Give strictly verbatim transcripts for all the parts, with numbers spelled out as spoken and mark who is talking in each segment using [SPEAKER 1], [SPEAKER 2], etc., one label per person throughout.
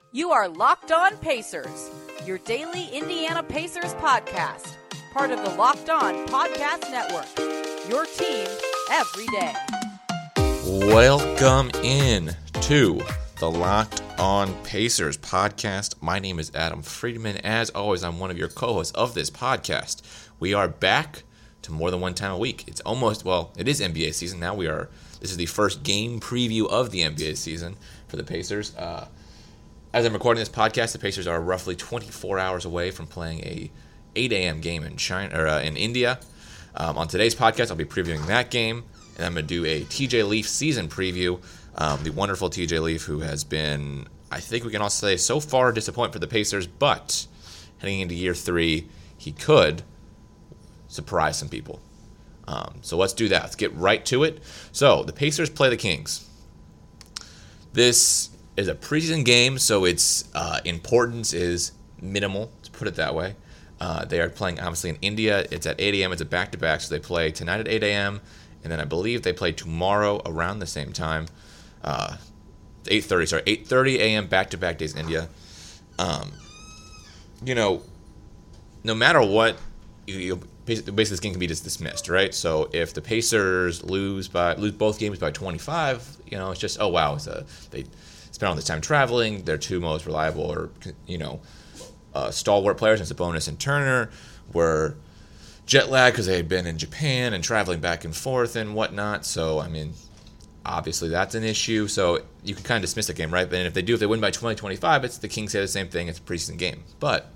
[SPEAKER 1] You are Locked On Pacers, your daily Indiana Pacers podcast, part of the Locked On Podcast Network, your team every day.
[SPEAKER 2] Welcome in to the Locked On Pacers podcast. My name is Adam Friedman. As always, I'm one of your co-hosts of this podcast. We are back to more than one time a week. It's almost, well, it is N B A season. Now we are, this is the first game preview of the N B A season for the Pacers. Uh, as I'm recording this podcast, the Pacers are roughly twenty-four hours away from playing a eight a.m. game in China or uh, in India. Um, on today's podcast, I'll be previewing that game, and I'm going to do a T J Leaf season preview. Um, the wonderful T J Leaf, who has been, I think we can all say, so far a disappointment for the Pacers, but heading into year three, he could surprise some people. Um, so let's do that. Let's get right to it. So the Pacers play the Kings. This is a preseason game, so its uh, importance is minimal, to put it that way. Uh, they are playing, obviously, in India. It's at eight a.m. It's a back-to-back, so they play tonight at eight a.m., and then I believe they play tomorrow around the same time. Uh, eight thirty, sorry, eight thirty a.m. back-to-back days in India. Um, you know, no matter what, you, you basically, basically this game can be just dismissed, right? So if the Pacers lose by lose both games by twenty-five, you know, it's just, oh, wow, it's a, they spent all this time traveling. Their two most reliable or, you know, uh, stalwart players, and Sabonis and Turner, were jet lagged because they had been in Japan and traveling back and forth and whatnot. So, I mean, obviously that's an issue. So you can kind of dismiss the game, right? And if they do, if they win by twenty, twenty-five, it's the Kings say the same thing. It's a preseason game. But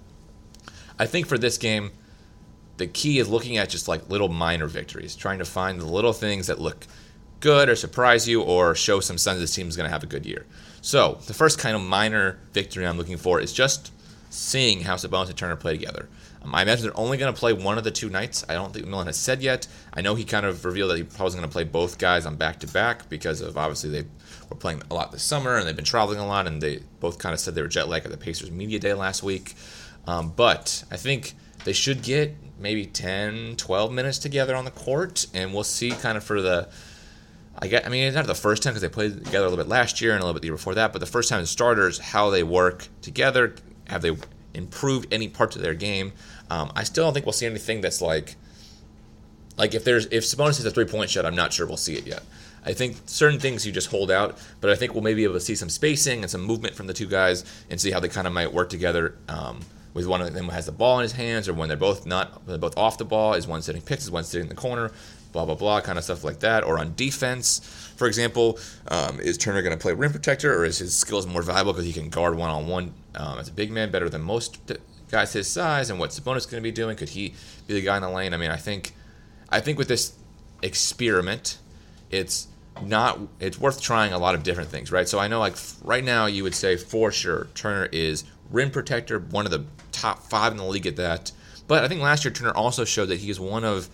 [SPEAKER 2] I think for this game, the key is looking at just like little minor victories, trying to find the little things that look good or surprise you or show some signs this team is going to have a good year. So the first kind of minor victory I'm looking for is just seeing how Sabonis and Turner play together. Um, I imagine they're only going to play one of the two nights. I don't think Millen has said yet. I know he kind of revealed that he probably was going to play both guys on back-to-back because of, obviously, they were playing a lot this summer and they've been traveling a lot, and they both kind of said they were jet-lagged at the Pacers Media Day last week. Um, but I think they should get maybe ten, twelve minutes together on the court, and we'll see kind of for the I get. I mean, it's not the first time because they played together a little bit last year and a little bit the year before that, but the first time as starters, how they work together, have they improved any parts of their game? Um, I still don't think we'll see anything that's like, like if there's if Sabonis hits a three-point shot, I'm not sure we'll see it yet. I think certain things you just hold out, but I think we'll maybe be able to see some spacing and some movement from the two guys and see how they kind of might work together. Um, with one of them has the ball in his hands, or when they're both not, when they're both off the ball, is one sitting picks, is one sitting in the corner, blah, blah, blah, kind of stuff like that. Or on defense, for example, um, is Turner going to play rim protector, or is his skills more valuable because he can guard one-on-one um, as a big man better than most guys his size? And what's Sabonis going to be doing? Could he be the guy in the lane? I mean, I think, I think with this experiment, it's not, it's worth trying a lot of different things, right? So I know, like, right now you would say for sure Turner is rim protector, one of the top five in the league at that. But I think last year Turner also showed that he is one of,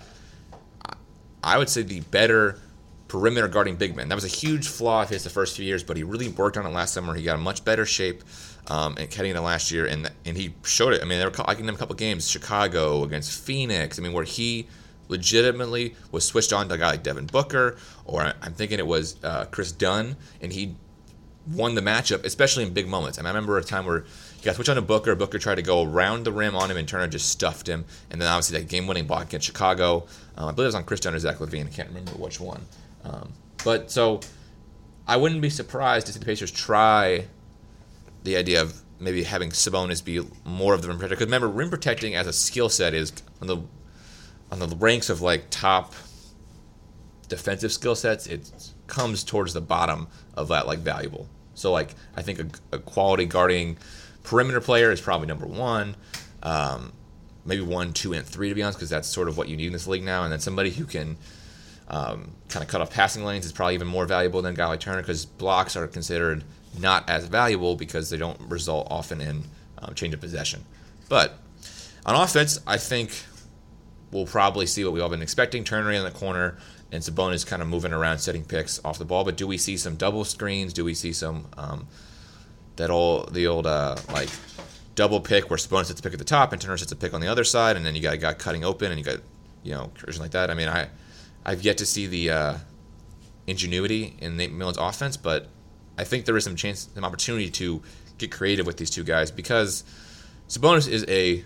[SPEAKER 2] I would say, the better perimeter guarding big men. That was a huge flaw of his the first few years, but he really worked on it last summer. He got a much better shape um, and heading into last year, and and he showed it. I mean, there were, I can name a couple games, Chicago against Phoenix, I mean, where he legitimately was switched on to a guy like Devin Booker, or I'm thinking it was uh, Chris Dunn, and he won the matchup, especially in big moments. I mean, I remember a time where he got switched on to Booker. Booker tried to go around the rim on him, and Turner just stuffed him. And then obviously that game-winning block against Chicago. Um, I believe it was on Chris Dunn or Zach LaVine. I can't remember which one. Um, but so I wouldn't be surprised to see the Pacers try the idea of maybe having Sabonis be more of the rim protector. Because remember, rim protecting as a skill set is on the on the ranks of like top defensive skill sets. It comes towards the bottom of that like valuable. So like I think a, a quality guarding perimeter player is probably number one, um, maybe one, two, and three to be honest, because that's sort of what you need in this league now. And then somebody who can um, kind of cut off passing lanes is probably even more valuable than a guy like Turner, because blocks are considered not as valuable because they don't result often in um, change of possession. But on offense, I think we'll probably see what we've all been expecting: Turner in the corner and Sabonis kind of moving around, setting picks off the ball. But do we see some double screens? Do we see some um, that old the old uh, like double pick where Sabonis sets a pick at the top and Turner sets a pick on the other side, and then you got a guy cutting open and you got, you know, version like that? I mean, I I've yet to see the uh, ingenuity in Nate McMillan's offense, but I think there is some chance, some opportunity to get creative with these two guys because Sabonis is a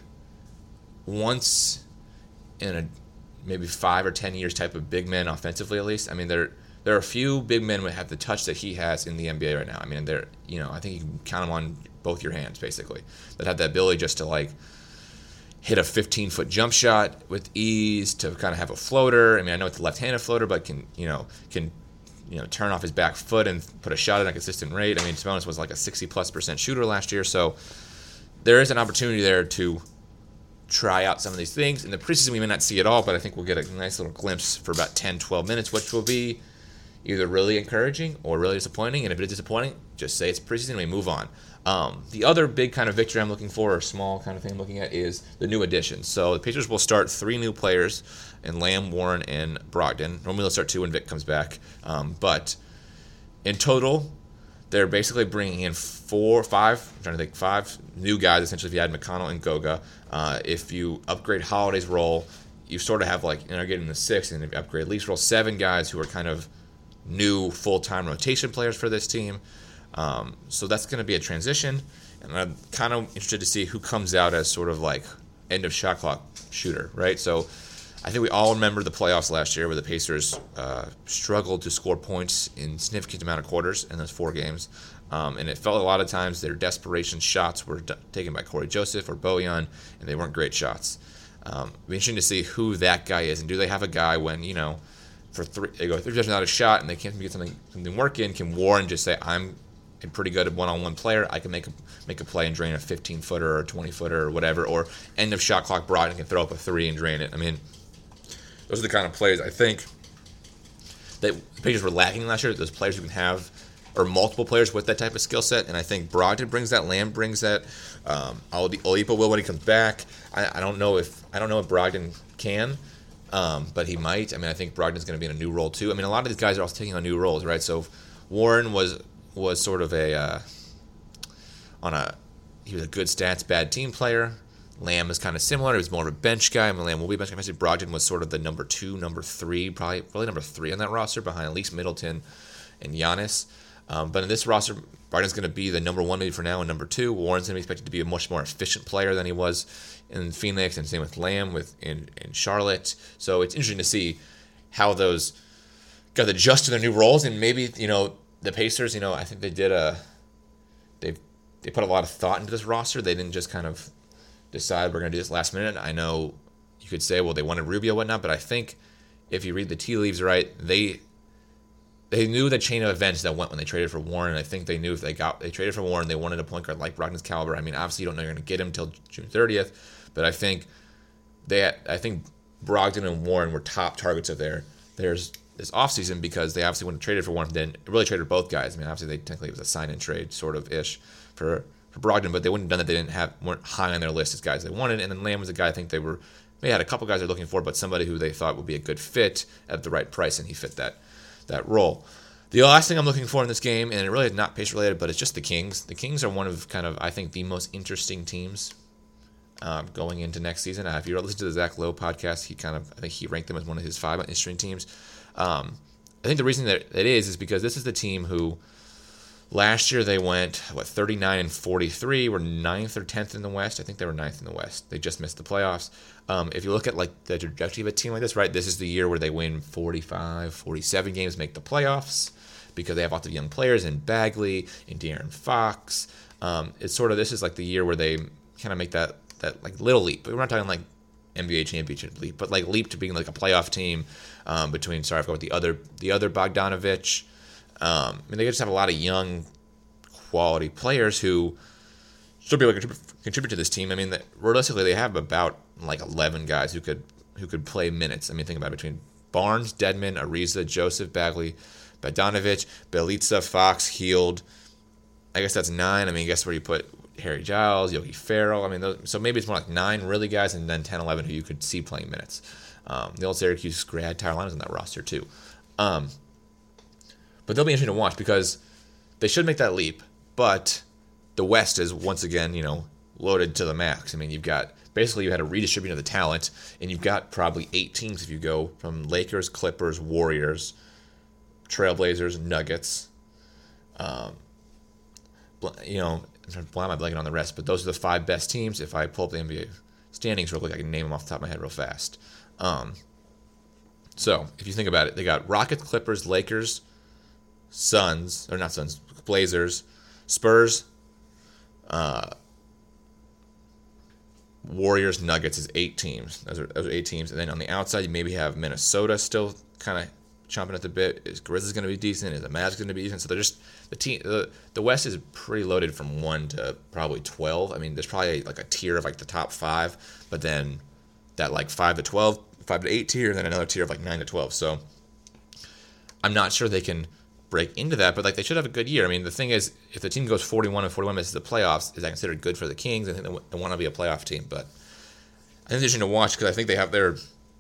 [SPEAKER 2] once in a maybe five or ten years type of big man offensively, at least. I mean, there there are a few big men that have the touch that he has in the N B A right now. I mean, they're you know I think you can count them on both your hands basically that have that ability just to like hit a fifteen-foot jump shot with ease, to kind of have a floater. I mean, I know it's a left-handed floater, but can you know can you know turn off his back foot and put a shot at a consistent rate. I mean, Sabonis was like a sixty plus percent shooter last year, so there is an opportunity there to try out some of these things. In the preseason, we may not see it all, but I think we'll get a nice little glimpse for about ten, twelve minutes, which will be either really encouraging or really disappointing. And if it is disappointing, just say it's preseason and we move on. Um, the other big kind of victory I'm looking for, or small kind of thing I'm looking at, is the new additions. So the Pacers will start three new players in Lamb, Warren, and Brogdon. Normally they'll start two when Vic comes back. Um, but in total, they're basically bringing in four, five, I'm trying to think, five new guys, essentially, if you add McConnell and Goga. Uh, if you upgrade Holiday's role, you sort of have, like, you know, getting the six, and if you upgrade Leaf's role, seven guys who are kind of new full-time rotation players for this team. Um, so that's going to be a transition, and I'm kind of interested to see who comes out as sort of like end of shot clock shooter, right? So I think we all remember the playoffs last year where the Pacers uh, struggled to score points in significant amount of quarters in those four games, um, and it felt a lot of times their desperation shots were d- taken by Corey Joseph or Bojan, and they weren't great shots. Um, it'll be interesting to see who that guy is, and do they have a guy when, you know, for three, they go three possessions out a shot and they can't get something something work in, can Warren just say, I'm a pretty good one-on-one player, I can make a make a play and drain a fifteen-footer or a twenty-footer or whatever, or end of shot clock Brogdon can throw up a three and drain it. I mean, those are the kind of plays I think that the Pacers were lacking last year, those players who can have, or multiple players with that type of skill set, and I think Brogdon brings that, Lamb brings that, um, Oladipo will when he comes back. I, I don't know if I don't know if Brogdon can, um, but he might. I mean, I think Brogdon's going to be in a new role too. I mean, a lot of these guys are also taking on new roles, right? So Warren was was sort of a uh, on a he was a good stats, bad team player. Lamb is kind of similar. He was more of a bench guy. I mean, Lamb will be a bench guy. I said Brogdon was sort of the number two, number three, probably probably number three on that roster, behind at least Middleton and Giannis. Um, but in this roster, Brogdon's going to be the number one maybe for now, and number two. Warren's going to be expected to be a much more efficient player than he was in Phoenix, and same with Lamb with in, in Charlotte. So it's interesting to see how those guys adjust to their new roles, and maybe, you know, the Pacers, you know, I think they did a they they put a lot of thought into this roster. They didn't just kind of decide we're going to do this last minute. I know you could say, well, they wanted Rubio, whatnot, but I think if you read the tea leaves right, they they knew the chain of events that went when they traded for Warren. I think they knew if they got they traded for Warren, they wanted a point guard like Brogdon's caliber. I mean, obviously you don't know you're going to get him until June thirtieth, but I think they I think Brogdon and Warren were top targets of their theirs this offseason, because they obviously wouldn't have traded for Warren, then really traded for both guys. I mean, obviously they technically it was a sign and trade sort of ish for for Brogdon, but they wouldn't have done that. They didn't have weren't high on their list as guys they wanted. And then Lamb was a guy I think they were they had a couple guys they're looking for, but somebody who they thought would be a good fit at the right price, and he fit that that role. The last thing I'm looking for in this game, and it really is not pace related, but it's just the Kings. The Kings are one of kind of I think the most interesting teams um, going into next season. Uh, if you listen to the Zach Lowe podcast, he kind of I think he ranked them as one of his five interesting teams. Um, I think the reason that it is is because this is the team who last year they went what thirty-nine and forty-three, were ninth or tenth in the West. I think they were ninth in the West. They just missed the playoffs. Um, if you look at like the trajectory of a team like this, right, this is the year where they win forty-five, forty-seven games, make the playoffs, because they have lots of young players in Bagley, in De'Aaron Fox. Um, it's sort of this is like the year where they kind of make that that like little leap. We're not talking like N B A championship leap, but like leap to being like a playoff team. Um, between sorry, I forgot the other the other Bogdanovich. Um, I mean, they just have a lot of young, quality players who should be able to contribute, contribute to this team. I mean, that, realistically, they have about like eleven guys who could who could play minutes. I mean, think about it, between Barnes, Dedmon, Ariza, Joseph, Bagley, Bogdanovich, Bjelica, Fox, Hield. I guess that's nine. I mean, I guess where you put Harry Giles, Yogi Ferrell. I mean, those, so maybe it's more like nine really guys, and then ten, eleven who you could see playing minutes. Um, the old Syracuse grad Tyler Lyons on that roster too. Um, but they'll be interesting to watch because they should make that leap. But the West is once again, you know, loaded to the max. I mean, you've got basically you had a redistribution of the talent, and you've got probably eight teams if you go from Lakers, Clippers, Warriors, Trailblazers, Nuggets. Um, you know, why am I blanking on the rest? But those are the five best teams. If I pull up the N B A standings real quick, I can name them off the top of my head real fast. Um, so if you think about it, they got Rockets, Clippers, Lakers, Suns, or not Suns, Blazers, Spurs, uh, Warriors, Nuggets is eight teams. Those are, those are eight teams. And then on the outside, you maybe have Minnesota still kind of chomping at the bit. Is Grizzlies going to be decent? Is the Mavs going to be decent? So they're just the team. The, the West is pretty loaded from one to probably twelve. I mean, there's probably like a tier of like the top five, but then that like five to twelve, five to eight tier, and then another tier of like nine to twelve. So I'm not sure they can break into that, but like they should have a good year. I mean, the thing is, if the team goes forty-one and forty-one misses the playoffs, is that considered good for the Kings? I think they, they want to be a playoff team, but I think they're interesting to watch because I think they have their.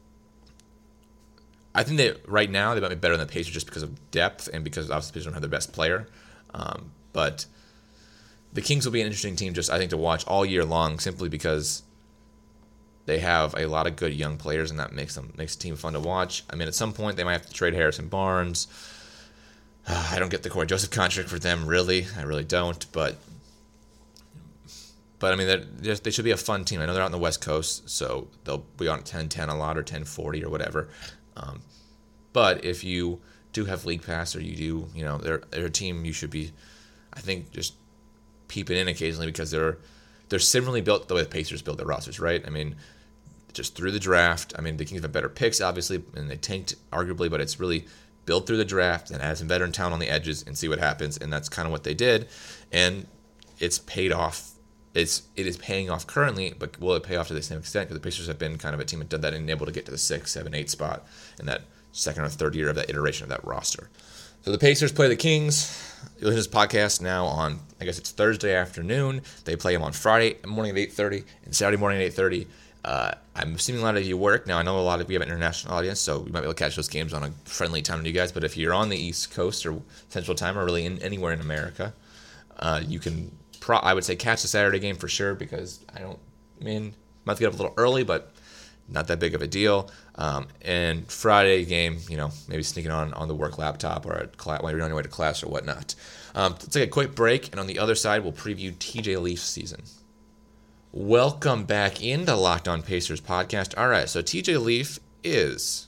[SPEAKER 2] I think that right now they might be better than the Pacers just because of depth and because obviously the Pacers don't have their best player. Um, but the Kings will be an interesting team just I think to watch all year long simply because they have a lot of good young players and that makes them makes the team fun to watch. I mean, at some point they might have to trade Harrison Barnes. Uh, I don't get the Corey Joseph contract for them, really. I really don't. But, but I mean, they should be a fun team. I know they're out on the West Coast, so they'll be on ten ten a lot or ten forty or whatever. Um, but if you do have League Pass or you do, you know, they're, they're a team you should be, I think, just peeping in occasionally because they're they're similarly built the way the Pacers build their rosters, right? I mean, just through the draft. I mean, the Kings have better picks, obviously, and they tanked arguably, but it's really build through the draft and add some veteran talent on the edges and see what happens. And that's kind of what they did. And it's paid off. It's, it is paying off currently, but will it pay off to the same extent? Because the Pacers have been kind of a team that done that and able to get to the six, seven, eight spot in that second or third year of that iteration of that roster. So the Pacers play the Kings. You listen to this podcast now on, I guess it's Thursday afternoon. They play them on Friday morning at eight thirty and Saturday morning at eight thirty. Uh, I'm assuming a lot of you work. Now, I know a lot of you have an international audience, so you might be able to catch those games on a friendly time to you guys. But if you're on the East Coast or Central Time or really in, anywhere in America, uh, you can, pro- I would say, catch the Saturday game for sure because I don't, I mean, might get up a little early, but not that big of a deal. Um, and Friday game, you know, maybe sneaking on on the work laptop or at class, while you're on your way to class or whatnot. Um, let's take a quick break, and on the other side, we'll preview T J Leaf's season. Welcome back into Locked On Pacers podcast. All right, so T J Leaf is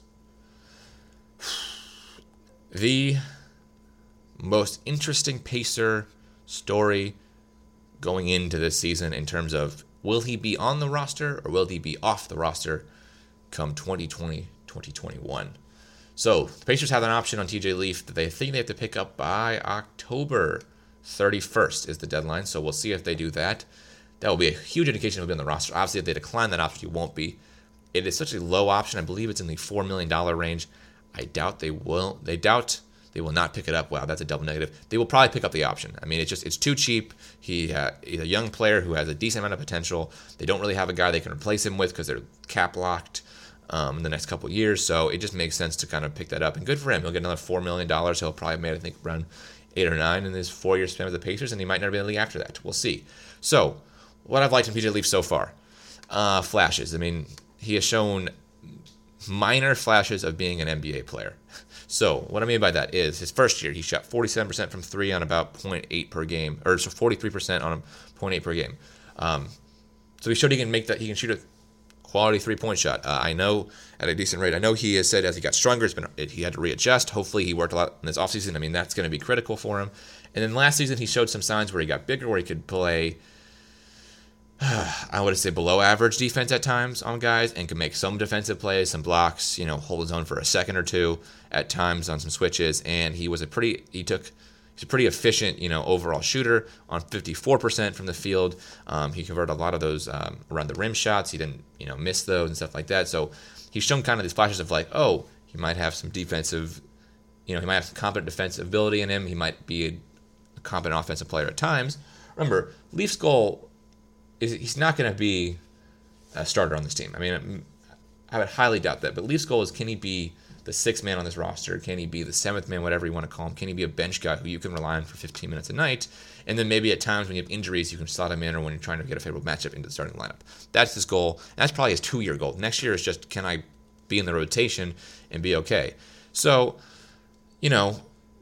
[SPEAKER 2] the most interesting Pacer story going into this season in terms of will he be on the roster or will he be off the roster come twenty twenty, twenty twenty-one? So the Pacers have an option on T J Leaf that they think they have to pick up by October thirty-first is the deadline, so we'll see if they do that. That will be a huge indication of being on the roster. Obviously, if they decline that option, you won't be. It is such a low option. I believe it's in the four million dollars range. I doubt they will. They doubt they will not pick it up. Wow, that's a double negative. They will probably pick up the option. I mean, it's just it's too cheap. He uh, he's a young player who has a decent amount of potential. They don't really have a guy they can replace him with because they're cap locked um, in the next couple of years. So it just makes sense to kind of pick that up. And good for him. He'll get another four million dollars. He'll probably made I think around eight or nine in his four-year span with the Pacers, and he might never be in the league after that. We'll see. So what I've liked in T J Leaf so far, uh, flashes. I mean, he has shown minor flashes of being an N B A player. So what I mean by that is his first year, he shot forty-seven percent from three on about zero point eight per game, or so forty-three percent on a zero point eight per game. Um, so he showed he can make that, he can shoot a quality three-point shot. Uh, I know at a decent rate. I know he has said as he got stronger, it's been it, he had to readjust. Hopefully he worked a lot in this offseason. I mean, that's going to be critical for him. And then last season he showed some signs where he got bigger, where he could play I would say below average defense at times on guys and can make some defensive plays, some blocks, you know, hold his own for a second or two at times on some switches. And he was a pretty, he took, he's a pretty efficient, you know, overall shooter on fifty-four percent from the field. Um, he converted a lot of those um, around the rim shots. He didn't, you know, miss those and stuff like that. So he's shown kind of these flashes of like, oh, he might have some defensive, you know, he might have some competent defensive ability in him. He might be a, a competent offensive player at times. Remember, Leafs goal is he's not going to be a starter on this team. I mean, I would highly doubt that. But Leafs goal is, can he be the sixth man on this roster? Can he be the seventh man, whatever you want to call him? Can he be a bench guy who you can rely on for fifteen minutes a night? And then maybe at times when you have injuries, you can slot him in, or when you're trying to get a favorable matchup into the starting lineup. That's his goal. And that's probably his two-year goal. Next year is just, can I be in the rotation and be okay? So, you know,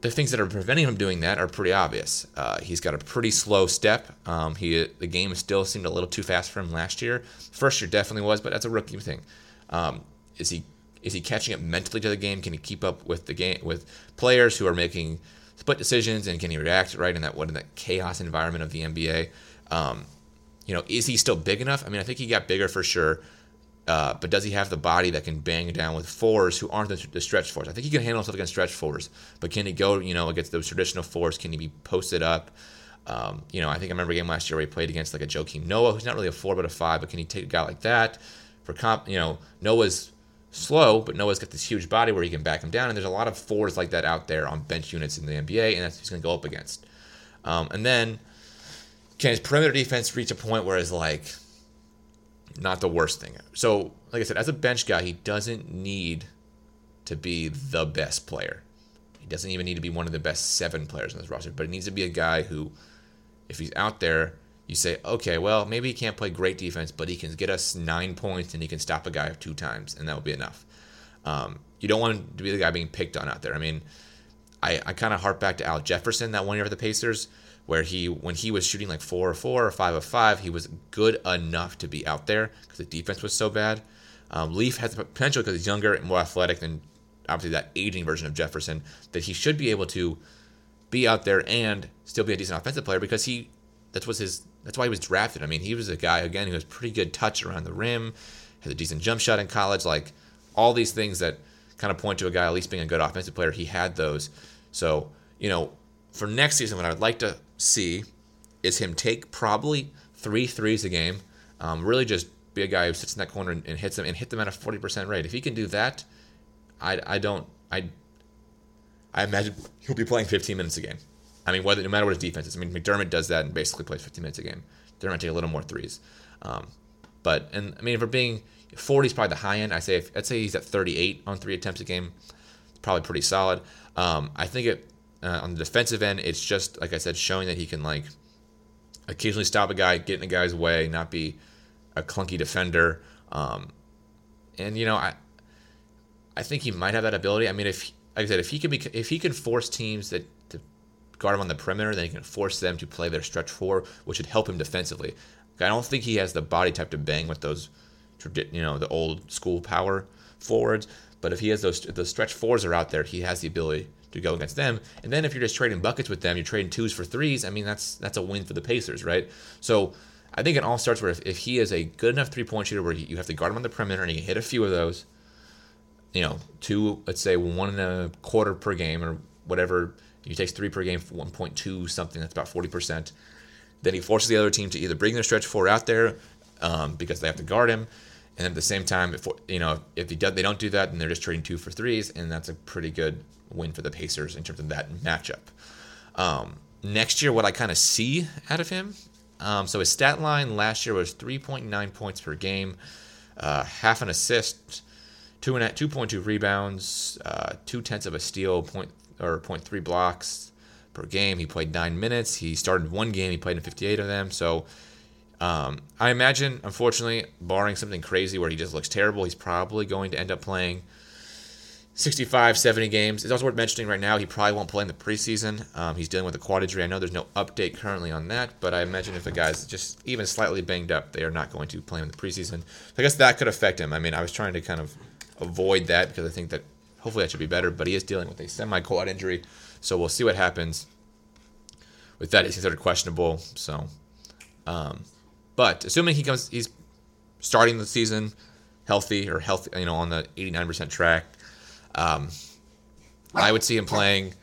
[SPEAKER 2] the things that are preventing him doing that are pretty obvious. Uh, he's got a pretty slow step. Um, he the game still seemed a little too fast for him last year. First year definitely was, but that's a rookie thing. Um, is he is he catching up mentally to the game? Can he keep up with the game with players who are making split decisions, and can he react right in that what in that chaos environment of the N B A? Um, you know, is he still big enough? I mean, I think he got bigger for sure. Uh, but does he have the body that can bang down with fours who aren't the, the stretch fours? I think he can handle himself against stretch fours, but can he go, you know, against those traditional fours? Can he be posted up? Um, you know, I think I remember a game last year where he played against like a Joakim Noah, who's not really a four but a five, but can he take a guy like that? For comp, you know, Noah's slow, but Noah's got this huge body where he can back him down, and there's a lot of fours like that out there on bench units in the N B A, and that's what he's going to go up against. Um, and then can his perimeter defense reach a point where it's like not the worst thing? So, like I said, as a bench guy, he doesn't need to be the best player. He doesn't even need to be one of the best seven players on this roster, but he needs to be a guy who, if he's out there, you say, okay, well, maybe he can't play great defense, but he can get us nine points and he can stop a guy two times, and that would be enough. Um, you don't want him to be the guy being picked on out there. I mean, I, I kind of harp back to Al Jefferson that one year for the Pacers, where he, when he was shooting like four or four or five of five, he was good enough to be out there because the defense was so bad. Um, Leaf has the potential because he's younger and more athletic than obviously that aging version of Jefferson, that he should be able to be out there and still be a decent offensive player because he, that's what his, that's why he was drafted. I mean, he was a guy, again, who has pretty good touch around the rim, has a decent jump shot in college, like all these things that kind of point to a guy at least being a good offensive player. He had those. So, you know, for next season, what I would like to see is him take probably three threes a game, um, really just be a guy who sits in that corner and, and hits them and hit them at a forty percent rate. If he can do that, I, I don't, I, I imagine he'll be playing fifteen minutes a game. I mean, whether no matter what his defense is. I mean, McDermott does that and basically plays fifteen minutes a game. They're going to take a little more threes. Um, but, and I mean, if we're being, forty is probably the high end. I say, if, I'd say he's at thirty-eight on three attempts a game. It's probably pretty solid. Um, I think it, uh, on the defensive end, it's just, like I said, showing that he can, like, occasionally stop a guy, get in a guy's way, not be a clunky defender. Um, and, you know, I, I think he might have that ability. I mean, if, like I said, if he can be, if he can force teams that to guard him on the perimeter, then he can force them to play their stretch four, which would help him defensively. I don't think he has the body type to bang with those, you know, the old school power forwards. But if he has those, if the stretch fours are out there, he has the ability to go against them. And then if you're just trading buckets with them, you're trading twos for threes. I mean, that's that's a win for the Pacers, right? So I think it all starts where if, if he is a good enough three-point shooter where you have to guard him on the perimeter and he can hit a few of those, you know, two, let's say one and a quarter per game or whatever. He takes three per game for one point two something. That's about forty percent. Then he forces the other team to either bring their stretch four out there um, because they have to guard him. And at the same time, if, you know, if he does, they don't do that, then they're just trading two for threes, and that's a pretty good win for the Pacers in terms of that matchup. Um, next year, what I kind of see out of him, um, so his stat line last year was three point nine points per game, uh, half an assist, two and two point two rebounds, uh, two tenths of a steal, point or point three blocks per game. He played nine minutes. He started one game. He played in fifty-eight of them. So. Um, I imagine, unfortunately, barring something crazy where he just looks terrible, he's probably going to end up playing sixty-five, seventy games. It's also worth mentioning right now he probably won't play in the preseason. Um, he's dealing with a quad injury. I know there's no update currently on that, but I imagine if the guy's just even slightly banged up, they are not going to play him in the preseason. So I guess that could affect him. I mean, I was trying to kind of avoid that because I think that hopefully that should be better, but he is dealing with a semi-quad injury, so we'll see what happens with that. He's considered questionable, so... Um, But assuming he comes, he's starting the season healthy or healthy, you know, on the eighty-nine percent track. Um, I would see him playing.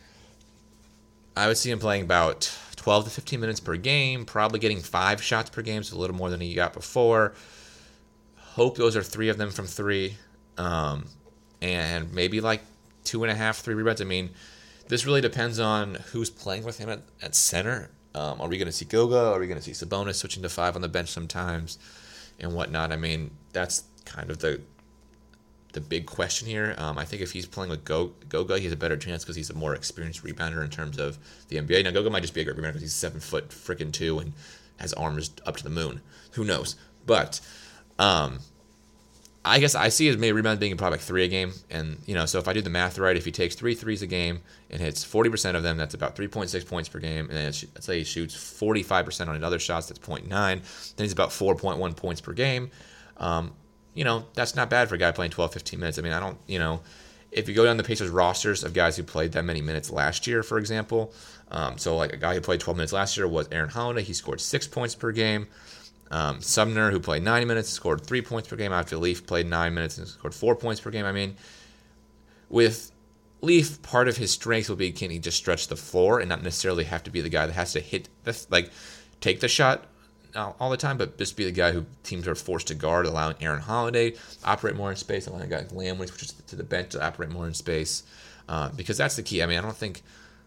[SPEAKER 2] I would see him playing about twelve to fifteen minutes per game, probably getting five shots per game, so a little more than he got before. Hope those are three of them from three, um, and maybe like two and a half, three rebounds. I mean, this really depends on who's playing with him at, at center. Um, are we going to see Goga? Are we going to see Sabonis switching to five on the bench sometimes and whatnot? I mean, that's kind of the the big question here. Um, I think if he's playing with Go, Goga, he has a better chance because he's a more experienced rebounder in terms of the N B A. Now, Goga might just be a great rebounder because he's seven foot freaking two and has arms up to the moon. Who knows? But um, I guess I see his maybe rebounds being probably like three a game. And, you know, so if I do the math right, if he takes three threes a game and hits forty percent of them, that's about three point six points per game. And then let's say he shoots forty-five percent on his other shots, that's zero point nine. Then he's about four point one points per game. Um, you know, that's not bad for a guy playing twelve, fifteen minutes. I mean, I don't, you know, if you go down the Pacers rosters of guys who played that many minutes last year, for example, um, so like a guy who played twelve minutes last year was Aaron Holiday. He scored six points per game. Um, Sumner, who played ninety minutes, scored three points per game. After Leaf played nine minutes and scored four points per game. I mean, with Leaf, part of his strength will be can he just stretch the floor and not necessarily have to be the guy that has to hit, the, like, take the shot all the time, but just be the guy who teams are forced to guard, allowing Aaron Holiday to operate more in space, allowing a guy like Lamb, which is to the bench, to operate more in space, uh, because that's the key. I mean, I don't think,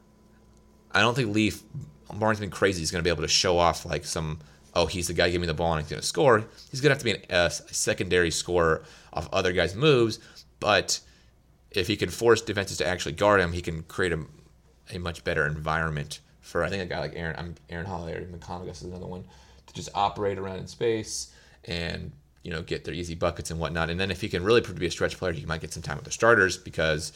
[SPEAKER 2] I don't think Leaf, Barnes been crazy. He's going to be able to show off like some, oh, he's the guy giving me the ball and he's going to score. He's going to have to be an, a secondary scorer off other guys' moves, but if he can force defenses to actually guard him, he can create a, a much better environment for, I think, a guy like Aaron, I'm Aaron Holiday or McConaughey is another one, to just operate around in space and, you know, get their easy buckets and whatnot. And then if he can really prove to be a stretch player, he might get some time with the starters because,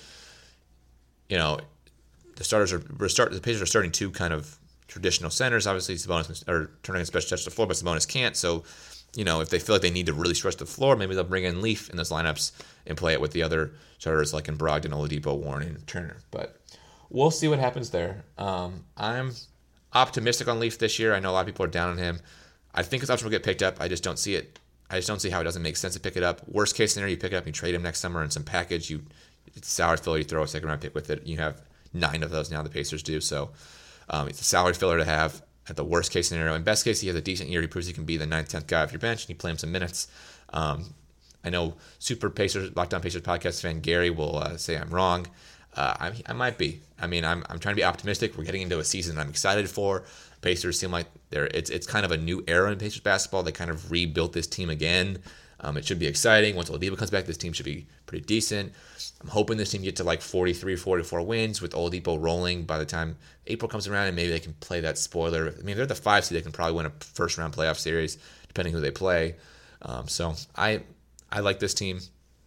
[SPEAKER 2] you know, the starters are, we're start, the Pacers are starting two kind of traditional centers. Obviously, Sabonis or turning a special stretch the floor, but Sabonis can't. So, you know, if they feel like they need to really stretch the floor, maybe they'll bring in Leaf in those lineups and play it with the other starters like in Brogdon, Oladipo, Warren, and Turner. But we'll see what happens there. Um, I'm optimistic on Leaf this year. I know a lot of people are down on him. I think his option will get picked up. I just don't see it. I just don't see how it doesn't make sense to pick it up. Worst case scenario, you pick it up, you trade him next summer in some package. You it's salary filler, you throw a second round pick with it. You have nine of those now. The Pacers do. So um, it's a salary filler to have at the worst case scenario. In best case, he has a decent year. He proves he can be the ninth, tenth guy off your bench, and you play him some minutes. Um, I know Super Pacers, Locked On Pacers podcast fan Gary will uh, say I'm wrong. Uh, I, I might be. I mean, I'm I'm trying to be optimistic. We're getting into a season I'm excited for. Pacers seem like they're it's it's kind of a new era in Pacers basketball. They kind of rebuilt this team again. Um, it should be exciting. Once Oladipo comes back, this team should be pretty decent. I'm hoping this team get to like forty-three, forty-four wins with Oladipo rolling by the time April comes around, and maybe they can play that spoiler. I mean, if they're the five seed, they can probably win a first round playoff series depending who they play. Um, so I I like this team.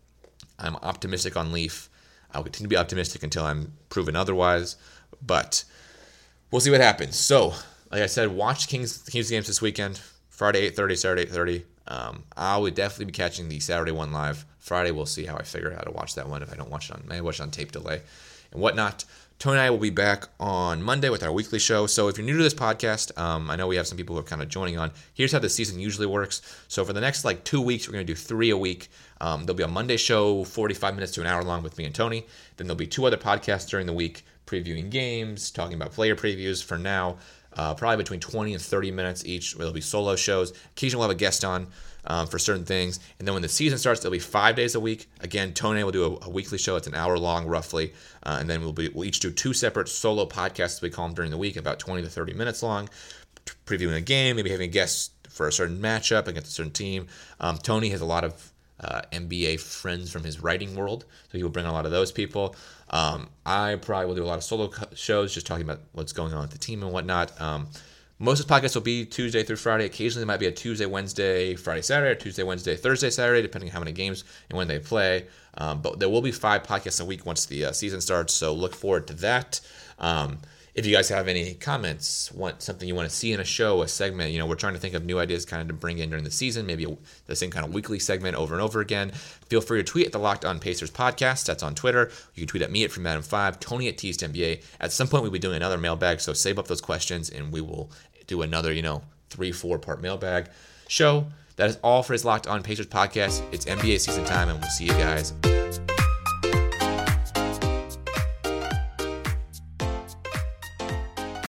[SPEAKER 2] I'm optimistic on Leaf. I'll continue to be optimistic until I'm proven otherwise, but we'll see what happens. So, like I said, watch Kings Kings games this weekend. Friday eight thirty, Saturday eight thirty. Um, I would definitely be catching the Saturday one live. Friday, we'll see how I figure out how to watch that one. If I don't watch it on, maybe watch it on tape delay and whatnot. Tony and I will be back on Monday with our weekly show. So if you're new to this podcast, um, I know we have some people who are kind of joining on. Here's how the season usually works. So for the next like two weeks, we're going to do three a week. Um, there'll be a Monday show, forty-five minutes to an hour long with me and Tony. Then there'll be two other podcasts during the week, previewing games, talking about player previews. For now, uh, probably between twenty and thirty minutes each. There'll be solo shows. Occasionally we'll have a guest on um, for certain things. And then when the season starts, there'll be five days a week. Again, Tony will do a, a weekly show. It's an hour long, roughly. Uh, and then we'll be we'll each do two separate solo podcasts, we call them, during the week, about twenty to thirty minutes long, previewing a game, maybe having a guest for a certain matchup against a certain team. Um, Tony has a lot of uh, N B A friends from his writing world, so he will bring a lot of those people. Um, I probably will do a lot of solo shows, just talking about what's going on with the team and whatnot. Um, most of the podcasts will be Tuesday through Friday. Occasionally, it might be a Tuesday, Wednesday, Friday, Saturday, or Tuesday, Wednesday, Thursday, Saturday, depending on how many games and when they play. Um, but there will be five podcasts a week once the uh, season starts, so look forward to that. Um, if you guys have any comments, want something you want to see in a show, a segment, you know, we're trying to think of new ideas kind of to bring in during the season, maybe a, the same kind of weekly segment over and over again. Feel free to tweet at the Locked On Pacers podcast. That's on Twitter. You can tweet at me at From Adam five, Tony at Teased N B A. At some point, we'll be doing another mailbag, so save up those questions, and we will do another, you know, three, four-part mailbag show. That is all for his Locked On Pacers podcast. It's N B A season time, and we'll see you guys